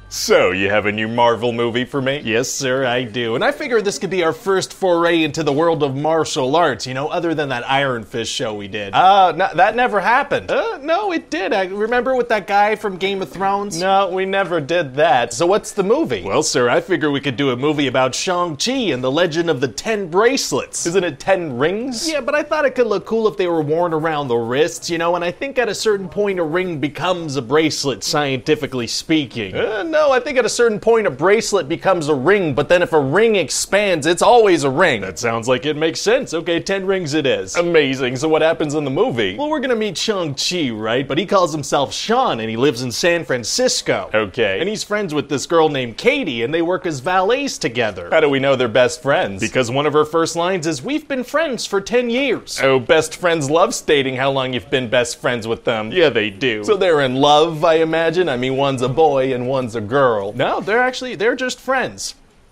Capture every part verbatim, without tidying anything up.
So, you have a new Marvel movie for me? Yes, sir, I do. And I figure this could be our first foray into the world of martial arts, you know, other than that Iron Fist show we did. Uh, no, that never happened. Uh, no, it did. I remember with that guy from Game of Thrones? No, we never did that. So what's the movie? Well, sir, I figure we could do a movie about Shang-Chi and the legend of the ten bracelets. Isn't it ten rings? Yeah, but I thought it could look cool if they were worn around the wrists, you know, and I think at a certain point a ring becomes a bracelet, scientifically speaking. Uh, no, I think at a certain point a bracelet becomes a ring, but then if a ring expands, it's always a ring. That sounds like it makes sense. Okay, ten rings it is. Amazing. So what happens in the movie? Well, we're gonna meet Shang-Chi, right? But he calls himself Sean, and he lives in San Francisco. Okay. And he's friends with this girl named Katie, and they work as valets together. How do we know they're best friends? Because one of her first lines is, "We've been friends for ten years. Oh, best friends love stating how long you've been best friends with them. Yeah, they do. So they're in love, I imagine? I mean, one's a boy and one's a girl. No, they're actually, they're just friends.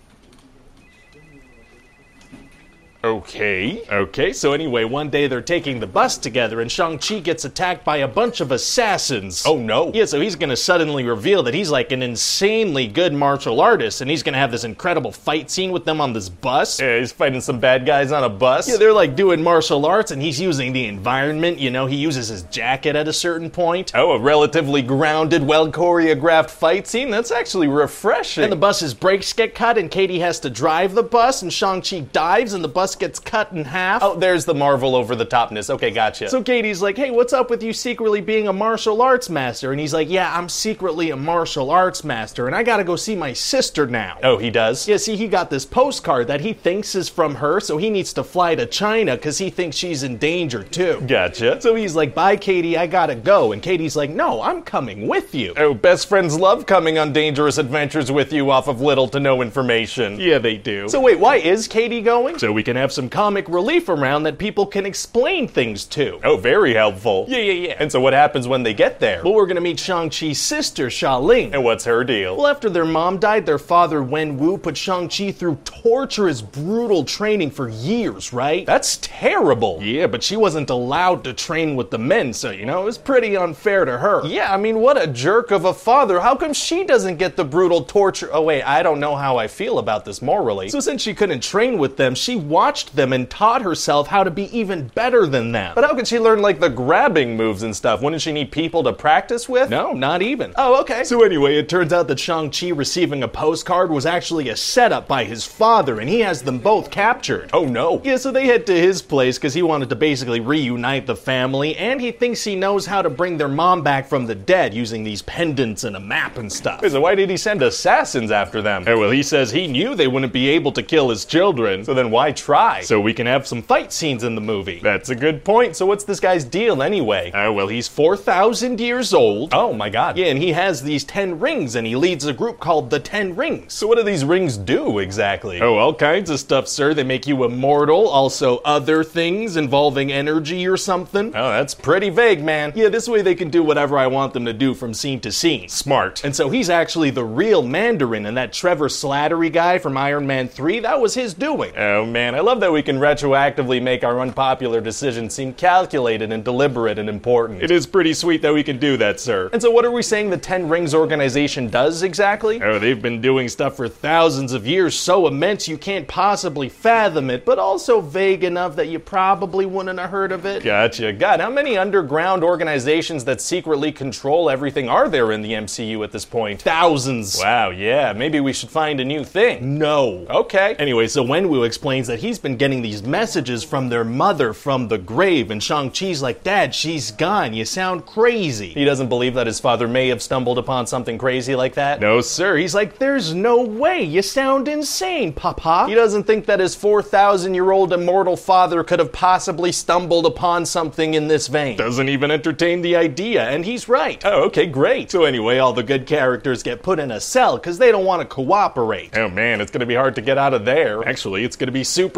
Okay. Okay, so anyway, one day they're taking the bus together and Shang-Chi gets attacked by a bunch of assassins. Oh no. Yeah, so he's gonna suddenly reveal that he's like an insanely good martial artist and he's gonna have this incredible fight scene with them on this bus. Yeah, he's fighting some bad guys on a bus? Yeah, they're like doing martial arts and he's using the environment, you know, he uses his jacket at a certain point. Oh, a relatively grounded, well-choreographed fight scene? That's actually refreshing. And the bus's brakes get cut and Katie has to drive the bus and Shang-Chi dives and the bus gets cut in half. Oh, there's the Marvel over-the-topness. Okay, gotcha. So Katie's like, "Hey, what's up with you secretly being a martial arts master?" And he's like, "Yeah, I'm secretly a martial arts master, and I gotta go see my sister now." Oh, he does? Yeah, see, he got this postcard that he thinks is from her, so he needs to fly to China because he thinks she's in danger too. Gotcha. So he's like, "Bye, Katie, I gotta go." And Katie's like, "No, I'm coming with you." Oh, best friends love coming on dangerous adventures with you off of little to no information. Yeah, they do. So wait, why is Katie going? So we can have some comic relief around that people can explain things to. Oh, very helpful. Yeah, yeah, yeah. And so what happens when they get there? Well, we're gonna meet Shang-Chi's sister, Xialing. And what's her deal? Well, after their mom died, their father, Wen Wu, put Shang-Chi through torturous, brutal training for years, right? That's terrible. Yeah, but she wasn't allowed to train with the men, so, you know, it was pretty unfair to her. Yeah, I mean, what a jerk of a father. How come she doesn't get the brutal torture? Oh, wait, I don't know how I feel about this morally. So since she couldn't train with them, she watched them and taught herself how to be even better than them. But how could she learn, like, the grabbing moves and stuff? Wouldn't she need people to practice with? No, not even. Oh, okay. So anyway, it turns out that Shang-Chi receiving a postcard was actually a setup by his father, and he has them both captured. Oh, no. Yeah, so they head to his place because he wanted to basically reunite the family, and he thinks he knows how to bring their mom back from the dead using these pendants and a map and stuff. Wait, so why did he send assassins after them? Oh, well, he says he knew they wouldn't be able to kill his children. So then why try? So we can have some fight scenes in the movie. That's a good point. So what's this guy's deal anyway? Oh, well, he's four thousand years old. Oh, my God. Yeah, and he has these ten rings, and he leads a group called the Ten Rings. So what do these rings do exactly? Oh, all kinds of stuff, sir. They make you immortal, also other things involving energy or something. Oh, that's pretty vague, man. Yeah, this way they can do whatever I want them to do from scene to scene. Smart. And so he's actually the real Mandarin, and that Trevor Slattery guy from Iron Man three, that was his doing. Oh, man, I love that we can retroactively make our unpopular decisions seem calculated and deliberate and important. It is pretty sweet that we can do that, sir. And so what are we saying the Ten Rings organization does exactly? Oh, they've been doing stuff for thousands of years, so immense you can't possibly fathom it, but also vague enough that you probably wouldn't have heard of it. Gotcha. God, how many underground organizations that secretly control everything are there in the M C U at this point? Thousands. Wow, yeah, maybe we should find a new thing. No. Okay. Anyway, so Wenwu explains that he's been getting these messages from their mother from the grave, and Shang-Chi's like, "Dad, she's gone. You sound crazy." He doesn't believe that his father may have stumbled upon something crazy like that? No, sir. He's like, "There's no way. You sound insane, Papa." He doesn't think that his four thousand year old immortal father could have possibly stumbled upon something in this vein. Doesn't even entertain the idea, and he's right. Oh, okay, great. So anyway, all the good characters get put in a cell because they don't want to cooperate. Oh man, it's gonna be hard to get out of there. Actually, it's gonna be super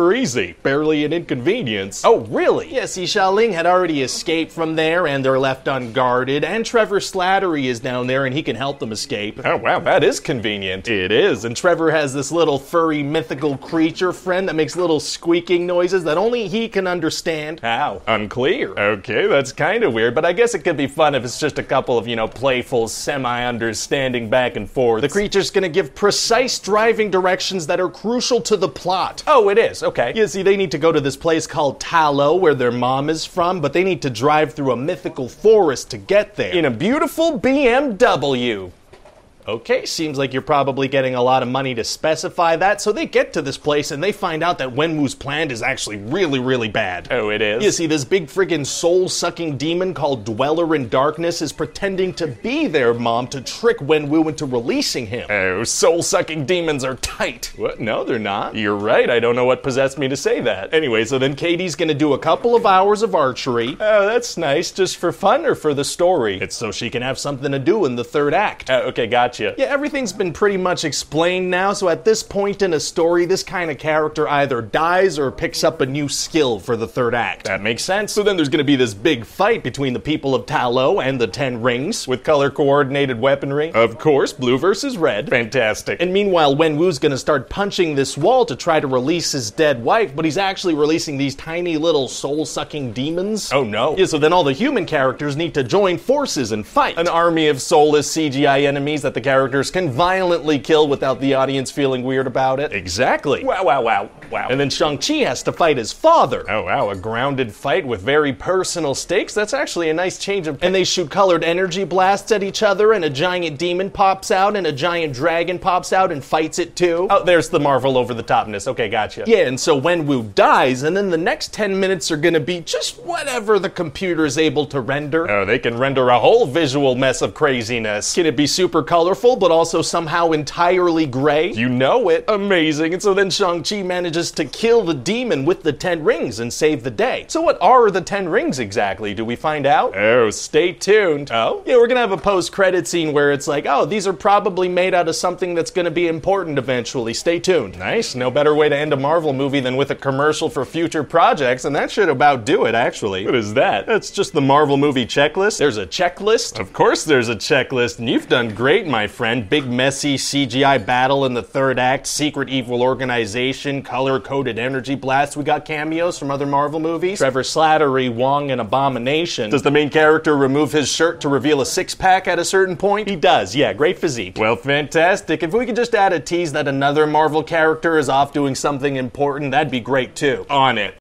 super easy. Barely an inconvenience. Oh, really? Yeah, see, Xialing had already escaped from there, and they're left unguarded, and Trevor Slattery is down there, and he can help them escape. Oh, wow, that is convenient. It is, and Trevor has this little furry mythical creature friend that makes little squeaking noises that only he can understand. How? Unclear. Okay, that's kind of weird, but I guess it could be fun if it's just a couple of, you know, playful, semi-understanding back and forth. The creature's gonna give precise driving directions that are crucial to the plot. Oh, it is, okay. You see, they need to go to this place called Ta Lo, where their mom is from, but they need to drive through a mythical forest to get there. In a beautiful B M W. Okay, seems like you're probably getting a lot of money to specify that, so they get to this place and they find out that Wenwu's plan is actually really, really bad. Oh, it is? You see, this big friggin' soul-sucking demon called Dweller in Darkness is pretending to be their mom to trick Wenwu into releasing him. Oh, soul-sucking demons are tight. What? No, they're not. You're right, I don't know what possessed me to say that. Anyway, so then Katie's gonna do a couple of hours of archery. Oh, that's nice. Just for fun or for the story? It's so she can have something to do in the third act. Oh, okay, gotcha. Yeah, everything's been pretty much explained now, so at this point in a story, this kind of character either dies or picks up a new skill for the third act. That makes sense. So then there's gonna be this big fight between the people of Ta Lo and the Ten Rings. With color-coordinated weaponry? Of course, blue versus red. Fantastic. And meanwhile, Wenwu's gonna start punching this wall to try to release his dead wife, but he's actually releasing these tiny little soul-sucking demons. Oh no. Yeah, so then all the human characters need to join forces and fight. An army of soulless C G I enemies that the characters can violently kill without the audience feeling weird about it. Exactly. Wow, wow, wow, wow. And then Shang-Chi has to fight his father. Oh wow, a grounded fight with very personal stakes? That's actually a nice change of... And they shoot colored energy blasts at each other, and a giant demon pops out, and a giant dragon pops out and fights it too. Oh, there's the Marvel over-the-topness. Okay, gotcha. Yeah, and so Wenwu dies, and then the next ten minutes are gonna be just whatever the computer is able to render. Oh, they can render a whole visual mess of craziness. Can it be super colorful, but also somehow entirely gray? You know it. Amazing. And so then Shang-Chi manages to kill the demon with the Ten Rings and save the day. So what are the Ten Rings exactly? Do we find out? Oh, stay tuned. Oh? Yeah, we're gonna have a post-credit scene where it's like, oh, these are probably made out of something that's gonna be important eventually. Stay tuned. Nice. No better way to end a Marvel movie than with a commercial for future projects, and that should about do it, actually. What is that? That's just the Marvel movie checklist. There's a checklist? Of course there's a checklist, and you've done great, my friend. Big messy C G I battle in the third act, secret evil organization, color-coded energy blasts. We got cameos from other Marvel movies. Trevor Slattery, Wong, and Abomination. Does the main character remove his shirt to reveal a six-pack at a certain point? He does, yeah, great physique. Well, fantastic. If we could just add a tease that another Marvel character is off doing something important, that'd be great too. On it.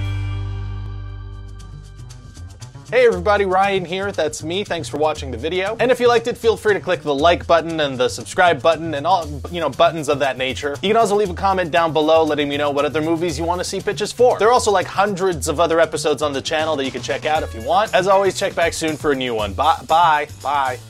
Hey everybody, Ryan here, that's me, thanks for watching the video. And if you liked it, feel free to click the like button and the subscribe button and all, you know, buttons of that nature. You can also leave a comment down below letting me know what other movies you want to see pitches for. There are also like hundreds of other episodes on the channel that you can check out if you want. As always, check back soon for a new one. Bye, bye, bye.